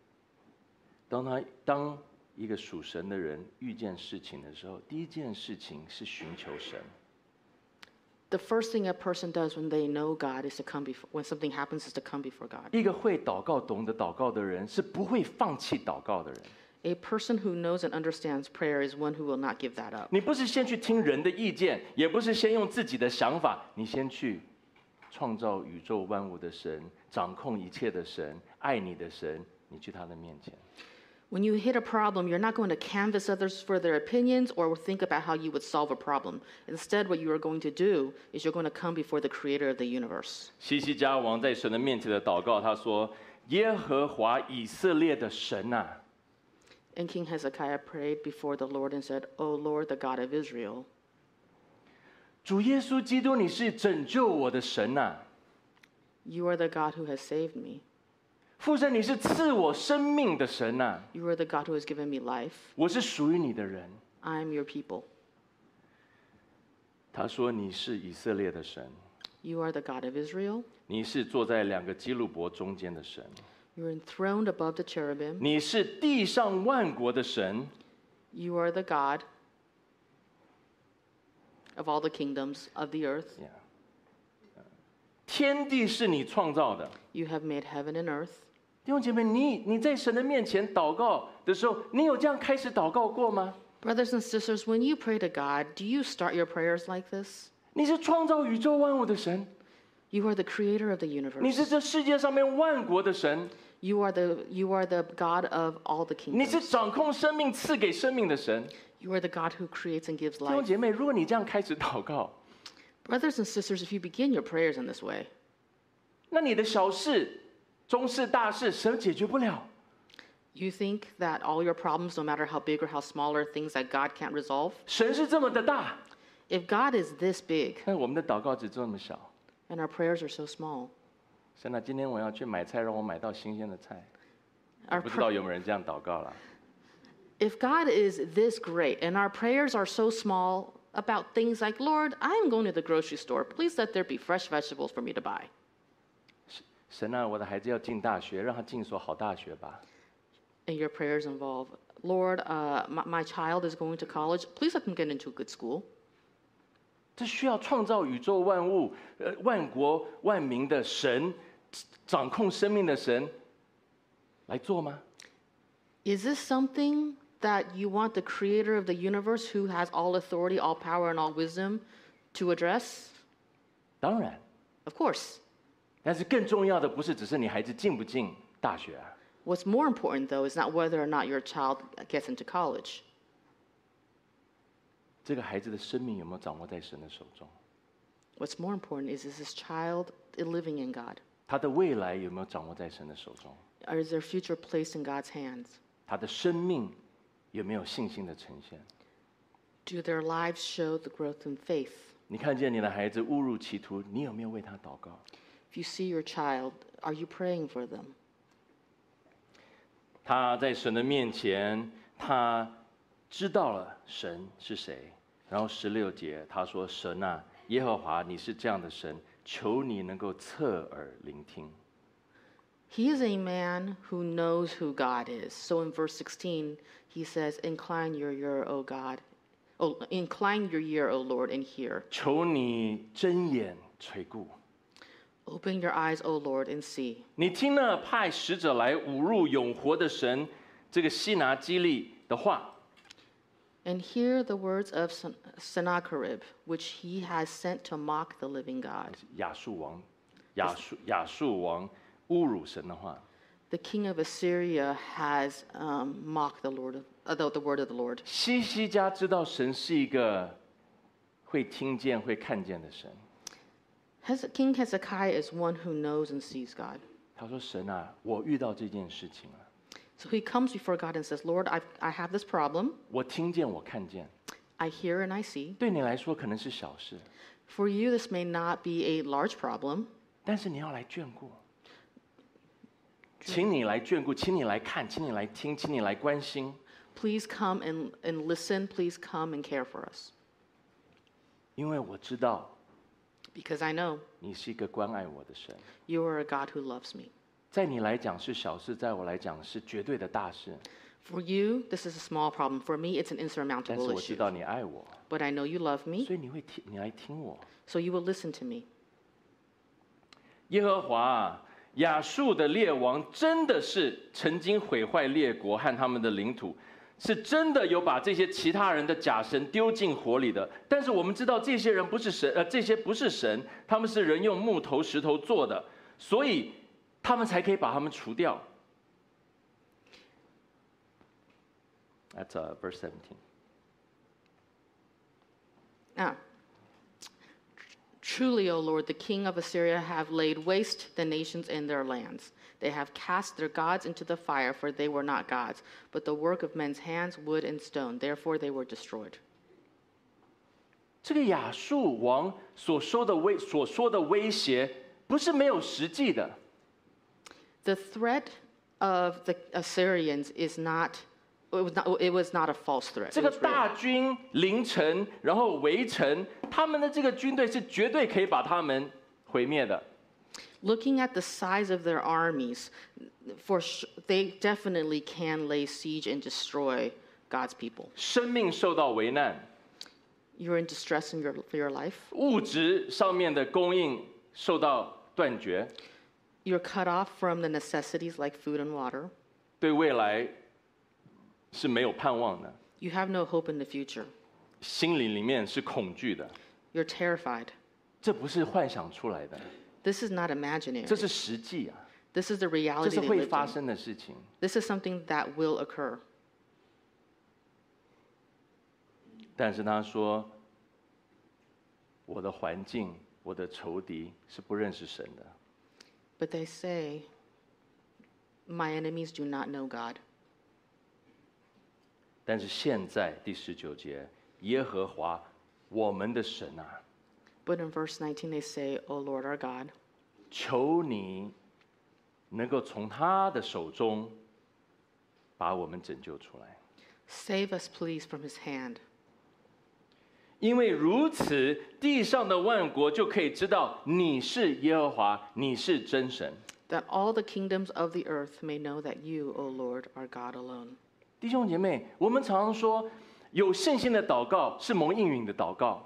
当一个属神的人遇见事情的时候，第一件事情是寻求神。 The first thing a person does when they know God is to come before, when something happens is to come before God. 一个会祷告、懂得祷告的人，是不会放弃祷告的人。 A person who knows and understands prayer is one who will not give that up. 你不是先去听人的意见，也不是先用自己的想法，你先去创造宇宙万物的神，掌控一切的神，爱你的神，你去他的面前。 When you hit a problem, you're not going to canvass others for their opinions or think about how you would solve a problem. Instead, what you are going to do is you're going to come before the creator of the universe. 西西家王在神的面前的祷告，他说：“耶和华以色列的神啊， And King Hezekiah prayed before the Lord and said, "O Lord, the God of Israel, 主耶稣基督，你是拯救我的神啊！ you are the God who has saved me. 父神，你是赐我生命的神啊！ You are the God who has given me life. 我是属于你的人。” I am your people. 他说：“你是以色列的神， You are the God of Israel. 你是坐在两个基路伯中间的神， You're enthroned above the cherubim. 你是地上万国的神。 You are the God of all the kingdoms of the earth. 天地是你创造的。” You have made heaven and earth. 弟兄姐妹，你在神的面前祷告的时候，你有这样开始祷告过吗？ Brothers and sisters, when you pray to God, do you start your prayers like this? 你是创造宇宙万物的神， You are the creator of the 你 universe. 是这世界上面万国的神， You are the God of all the 你是 kingdoms. 掌控生命、赐给生命的神。 You are the God who creates and gives 弟兄 life. 姐妹，如果你这样开始祷告， Brothers and sisters, if you begin your prayers in this way, 那你的小事中事大事，神解决不了。 You think that all your problems, no matter how big or how small, are things that God can't resolve? 神是这么的大， If God is this big 但是我们的祷告只这么小。 and our prayers are so small, 神啊，今天我要去买菜，让我买到新鲜的菜。我 our 不知道有没有人这样祷告啦？ if God is this great and our prayers are so small about things like, Lord, I'm going to the grocery store. Please let there be fresh vegetables for me to buy. 神啊，我的孩子要进大学，让他进所好大学吧。 And your prayers involve, Lord, my child is going to college. Please let them get into a good school. 这需要创造宇宙万物、万国万民的神，掌控生命的神来做吗？ Is this something that you want the creator of the universe, who has all authority, all power, and all wisdom, to address? 当然， Of course. 但是更重要的不是只是你孩子进不进大学啊， What's more important, though, is not whether or not your child gets into college. 这个孩子的生命有没有掌握在神的手中？ What's more important is this child living in God? 他的未来有没有掌握在神的手中？ Or is their future placed in God's hands? 他的生命有没有信心的呈现？ Do their lives show the growth in faith? 你看见你的孩子误入歧途，你有没有为他祷告？ If you see your child, are you praying for them? 他在神的面前，他知道了神是谁。然后16节他说：“神啊，耶和华，你是这样的神，求你能够侧耳聆听。” He is a man who knows who God is. So in verse 16, he says, Incline your ear, O God. Oh, incline your ear, O Lord, and hear. 求你睁眼垂顾， Open your eyes, O Lord, and see. 你听了派使者来侮辱永活的神这个西拿基利的话， And hear the words of Sennacherib, which he has sent to mock the living God. 亚述王侮辱神的话。 The king of Assyria has mocked the word of the Lord. 西西家知道神是一个会听见、会看见的神。 King Hezekiah is one who knows and sees God. 他说：“神啊，我遇到这件事情了， So he comes before God and says, Lord, I have this problem. 我听见，我看见。 I hear and I see. 对你来说可能是小事， For you, this may not be a large problem, 但是你要来眷顾，请你来眷顾，请你来看，请你来听，请你来关心。 please come and listen. Please come and care for us. 因为我知道 Because I know 你是一个关爱我的神， you are a God who loves me. 在你来讲是小事，在我来讲是绝对的大事。 For you, this is a small problem. For me, it's an 但是 insurmountable 我知 issue. 道你爱我， But I know you love me, 所以你来听我。 so you will listen to me. 耶和华啊，亚述的列王真的是曾经毁坏列国和他们的领土，是真的有把这些其他人的假神丢进火里的。但是我们知道这些人不是神，这些不是神，他们是人用木头、石头做的，所以他们才可以把他们除掉。That's verse 17. Ah. Truly, O Lord, the king of Assyria have laid waste the nations and their lands. They have cast their gods into the fire, for they were not gods, but the work of men's hands, wood and stone. Therefore they were destroyed. 这个亚述王所说的威胁，不是没有实际的。 The threat of the Assyrians is not. It was not a false threat. 这 It 个 was real. 大军临城，然后围城，他们的这个军队是绝对可以把他们毁灭的。 Looking at the size of their armies, they definitely can lay siege and destroy God's people. 生命受到危难， You're in distress in for your life. 物质上面的供应受到断绝， You're cut off from the necessities like food and water. 对未来是没有盼望的， You have no hope in the future. 心里面是恐惧的。 You're terrified. 这不是幻想出来的， This is not imaginary. 这是实际啊， This is the 这 reality 是 they 会 live 发 in. 生的事情。 This is something that will occur. 但是他说，我的环境，我的仇敌是不认识神的。 But they say, My enemies do not know God. 但是现在第19节，耶和华我们的神啊， But in verse 19 they say, O Lord our God, 求你能够从他的手中把我们拯救出来， save us please from his hand. 因为如此，地上的万国就可以知道你是耶和华，你是真神。 That all the kingdoms of the earth may know that you, O Lord, are God alone. 弟兄姐妹，我们常常说，有信心的祷告是蒙应允的祷告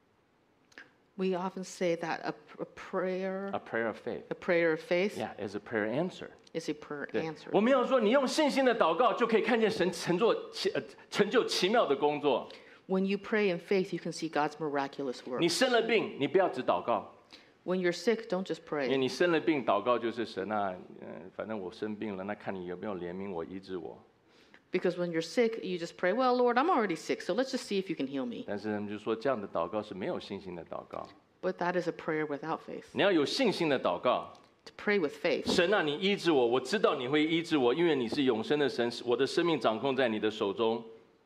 We often say that a prayer ，a prayer of faith， a prayer of faith yeah, is a prayer answer。 is a prayer 对 answered. 我们要说，你用信心的祷告，就可以看见神成就奇妙的工作。 When you pray in faith, you can see God's miraculous 你 work. 生了病，你不要只祷告， When you're sick, don't just 因为 pray. 你生了病，祷告就是神啊，反正我生病了，那看你有没有怜悯我、医治我。 Because when you're sick, you just pray, well, Lord, I'm already sick, so let's just see if you can heal me. 但是他们就说，这样的祷告是没有信心的祷告。 But that is a prayer without faith. 你要有信心的祷告， To pray with faith. 神啊，你医治我，我知道你会医治我，因为你是永生的神，我的生命掌控在你的手中。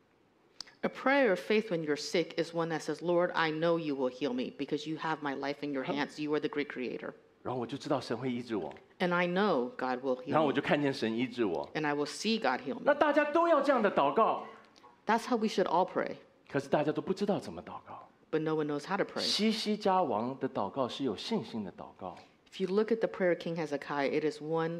A prayer of faith when you're sick is one that says, Lord, I know you will heal me because you have my life in your hands. You are the great creator. 然后我就知道神会医治我， And I know God will 然后 heal 我 me. 就看见神医治我。 And I will see God heal me. 那大家都要这样的祷告， That's how we should all pray. 可是大家都不知道怎么祷告。 But no one knows how to pray. 西西家王的祷告是有信心的祷告， If you look at the prayer of King Hezekiah, it is one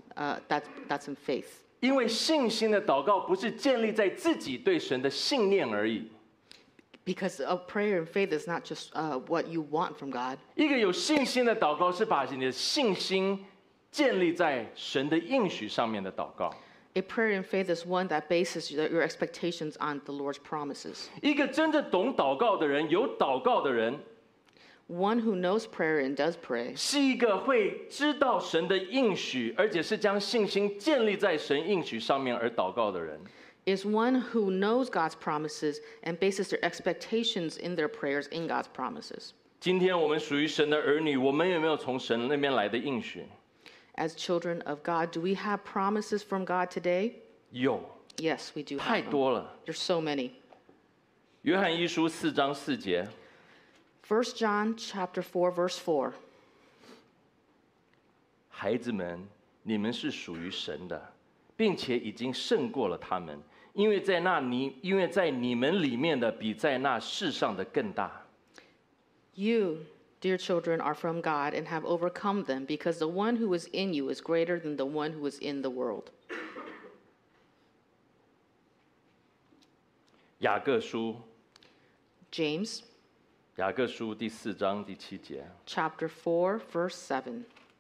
that's in faith. 因为信心的祷告不是建立在自己对神的信念而已。 Because a prayer in faith is not just what you want from God. 一个有信心的祷告是把你的信心建立在神的应许上面的祷告。 A prayer in faith is one that bases your expectations on the Lord's promises. 一个真正懂祷告的人，有祷告的人， One who knows prayer and does pray 是一个会知道神的应许，而且是将信心建立在神应许上面而祷告的人。 is one who knows God's promises and bases their expectations in their prayers in God's promises. 今天我们属于神的儿女，我们有没有从神那边来的应许？ As children of God, do we have promises from God today? 有， Yes, we do 太 have them. 多了。 There's so many. 约翰一书4章4节， 1 John chapter 4, verse 4. 孩子们，你们是属于神的，并且已经胜过了他们，因为在你们里面的比在那世上的更大。 You, dear children, are from God and have overcome them, because the one who is in you is greater than the one who is in the world. 雅各书， James 雅各书第4章第7节， chapter 4, verse 7.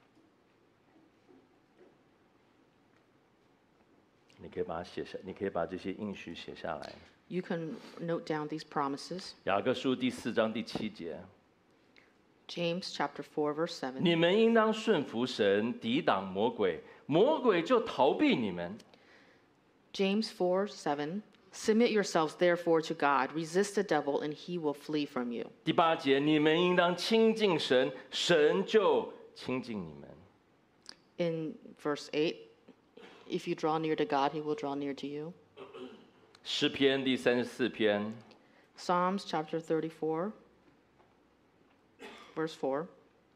你可以把它写下，你可以把这些应许写下来。 You can note down these promises. 雅各书第4章第7节， James chapter 4, verse 7. 你们应当顺服神，抵挡魔鬼，魔鬼就逃避你们。 James 4, 7. Submit yourselves therefore to God, resist the devil, and he will flee from you. 第8节，你们应当亲近神，神就亲近你们。 In verse 8, if you draw near to God, he will draw near to you. 诗篇第34篇， Psalms chapter 34, verse 4.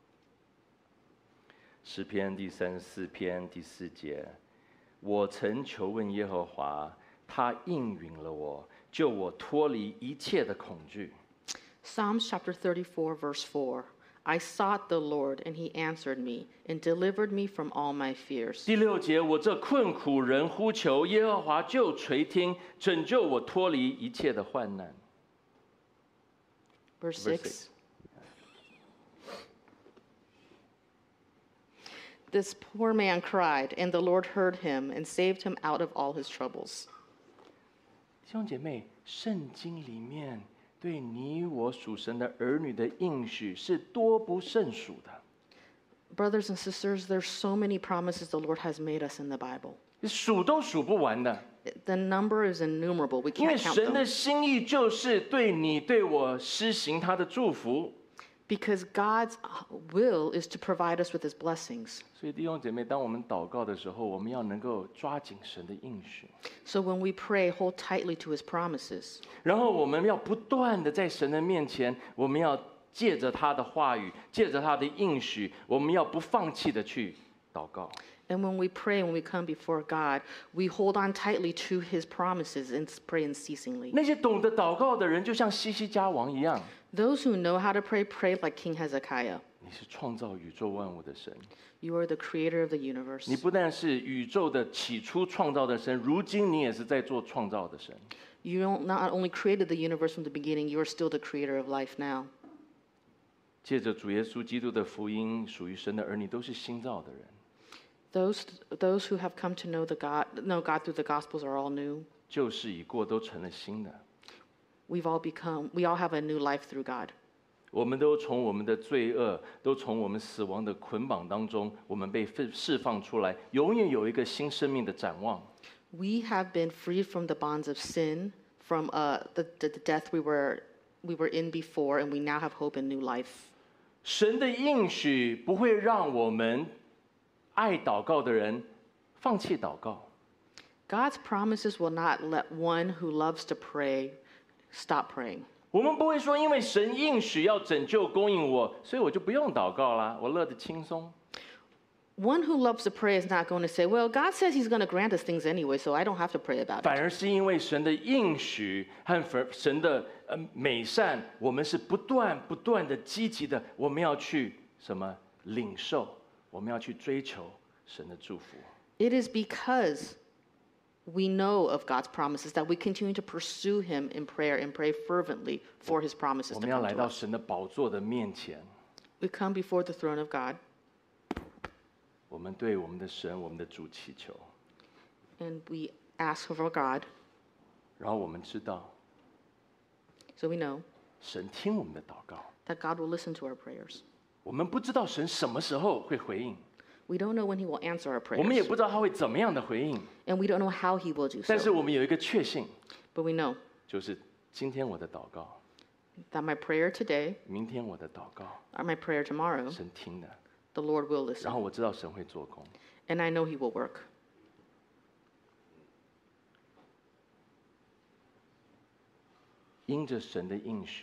诗篇第34篇第4节，我曾求问耶和华，他应允了我，救我脱离一切的恐惧。 Psalms chapter 34, verse 4. I sought the Lord, and he answered me, and delivered me from all my fears. 第6节，我这困苦人呼求耶和华，就垂听，拯救我脱离一切的患难。 Verse Verse 6. This poor man cried, and the Lord heard him and saved him out of all his troubles. 弟兄姐妹，圣经里面对你我属神的儿女的应许是多不胜数的， Brothers and sisters, there's so many promises the Lord has made us in the Bible. 数都数不完的。 The number is innumerable. We 因为 can't count 神的 them. 心意就是对你对我施行他的祝福。 Because God's will is to provide us with his blessings. 所以弟兄姐妹，当我们祷告的时候，我们要能够抓紧神的应许， So when we pray, hold tightly to his promises. 然后我们要不断的在神的面前，我们要借着他的话语，借着他的应许，我们要不放弃的去祷告。 And when we pray, when we come before God, we hold on tightly to his promises and pray unceasingly. 那些懂得祷告的人，就像西西家王一样， Those who know how to pray, pray like King Hezekiah. 你是创造宇宙万物的神， You are the creator of the universe. 你不但是宇宙的起初创造的神，如今你也是在做创造的神。 You don't not only created the universe from the beginning, you are still the creator of life now. 借着主耶稣基督的福音，属于神的儿女都是新造的人。 Those who have come to know God through the Gospels are all new. 旧事已过，都成了新的。 We all have a new life through God. 我们都从我们的罪恶，都从我们死亡的捆绑当中，我们被释放出来，永远有一个新生命的展望。 We have been freed from the bonds of sin, from the death we were in before, and we now have hope and new life. 神的应许不会让我们爱祷告的人放弃祷告。 God's promises will not let one who loves to pray stop praying. 我们不会说，因为神应许要拯救供应我，所以我就不用祷告啦，我乐得轻松。 One who loves to pray is not going to say, well, God says he's going to grant us things anyway, so I don't have to pray about it. 反而是因为神的应许和神的美善，我们是不断的积极的，我们要去什么领受，我们要去追求神的祝福。 It is because we know of God's promises that we continue to pursue him in prayer and pray fervently for his promises 我 to 们要 come 来 to 到 us. 神的宝座的面前， We come before the throne of God 我们对我们的神、我们的主祈求， and we ask of our God, 然后我们知道 so we know 神听我们的祷告。 that God will listen to our prayers. 我们不知道神什么时候会回应， We don't know when he will answer our 我们也 prayers, 不知道他会怎么样的回应， and we don't know how he will do 但是 so. 我们有一个确信， But we know 就是今天我的祷告， that my prayer today 明天我的祷告， or my prayer tomorrow, 神听的， the Lord will 然 listen, 后我知道神会做工。 and I know he will work. 因着神的应许，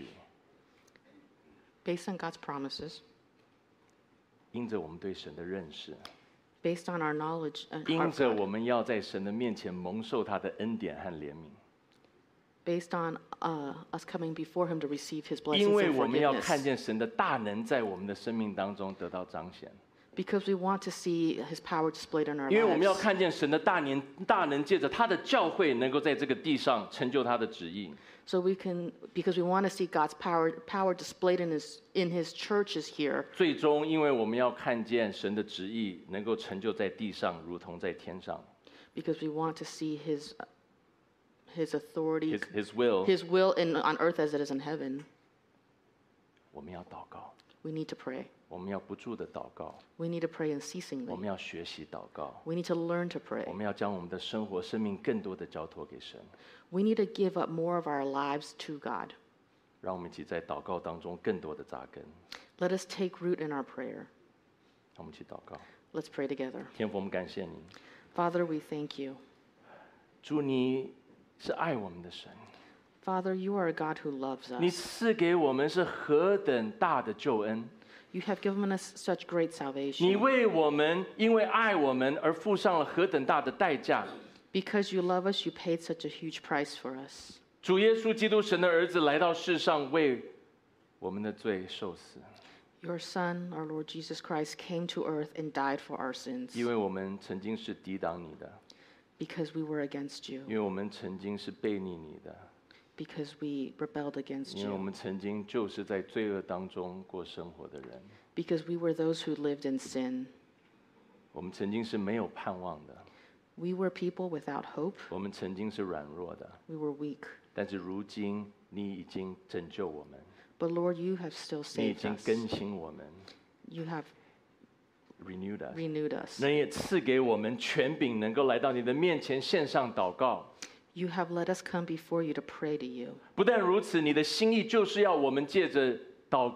Based on God's promises, 因着我们对神的认识， based on our knowledge and 因 our 着 God, 我们要在神的面前蒙受他的恩典和怜悯， based on us coming before him to receive his blessings 因为 and 我们要看 forgiveness, 见神的大能在我们的生命当中得到彰显， because we want to see his power displayed in our 因为我们要 lives, 看见神的大能借着他的教会能够在这个地上成就他的旨意。 because we want to see God's power displayed in his churches here, 最终，因为我们要看见神的旨意能够成就在地上，如同在天上。 because we want to see his authority, His will， his will on earth as it is in heaven. 我们要祷告， We need to pray. 我们要不住的祷告， We need to pray 我 unceasingly. 们要学习祷告， We need to learn to 我 pray. 们要将我们的生活、生命更多的交托给神， We need to give up more of our lives to God. 让我们一起在祷告当中更多的扎根。 Let us take root in our prayer. 让我们一起祷告。 Let's pray together. 天父，我们感谢你， Father, we thank you. 主你是爱我们的神， Father, you are a God who loves 你 us. 赐给我们是何等大的救恩。 You have given us such great 你 salvation. 为我们因为爱我们而付上了何等大的代价。 Because you love us, you paid such a huge price for us. 主耶稣基督神的儿子来到世上，为我们的罪受死， Your Son, our Lord Jesus Christ, came to earth and died for our sins 因为我们曾经是抵挡你的， because we were against you, 因为我们曾经是背逆你的， because we rebelled against 因为我 you, 们曾经就是在罪恶当中过生活的人， because we were those who lived in sin. 我们曾经是没有盼望的， We were people without hope. 我们曾经是软弱的， We were weak. 但是如今你已经拯救我们， But Lord, you have still 你已 saved 经 us. 更新我们 You have ，renewed us， renewed us. 你也赐给我们权柄，能够来到你的面前献上祷告。 You have let us come before you to pray to you. 不但如此，你的心意就是要我们借着祷告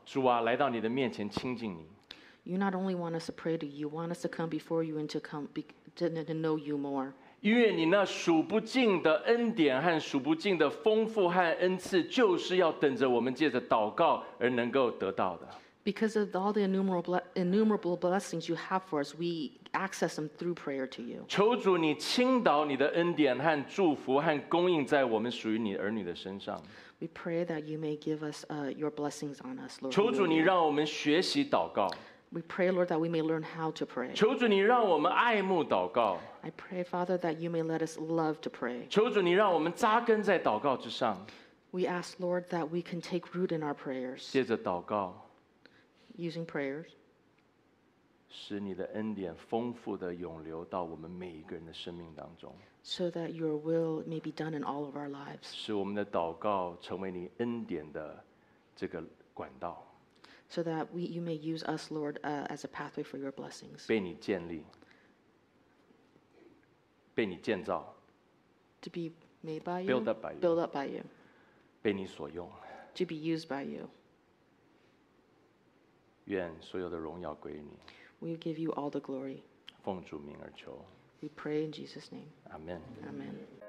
主啊，来到你的面前亲近你。 You not only want us to pray to you, you want us to come before you and to know you more. 因为你那数不尽的恩典和数不尽的丰富和恩赐，就是要等着我们借着祷告而能够得到的。 Because of all the innumerable blessings you have for us, we access them through prayer to you. 求主你倾倒你的恩典和祝福和供应在我们属于你儿女的身上。 We pray that you may give us your blessings on us, Lord. 求主你让我们学习祷告。 We pray, Lord, that we may learn how to pray. 求主你让我们爱慕祷告。 I pray, Father, that you may let us love to pray. 求主你让我们扎根在祷告之上。 We ask, Lord, that we can take root in our prayers. 借着祷告， Using prayers, 使你的恩典丰富的涌流到我们每一个人的生命当中， so that your will may be done in all of our lives. 使我们的祷告成为你恩典的这个管道， So that you may use us, Lord, as a pathway for your blessings. 被你建立，被你建造， To be made by you, Built up by you. built up by you, 被你所用。 to be used by you. 愿所有的荣耀归于你， We give you all the glory. 奉主名而求， We pray in Jesus' name. 阿门。 Amen.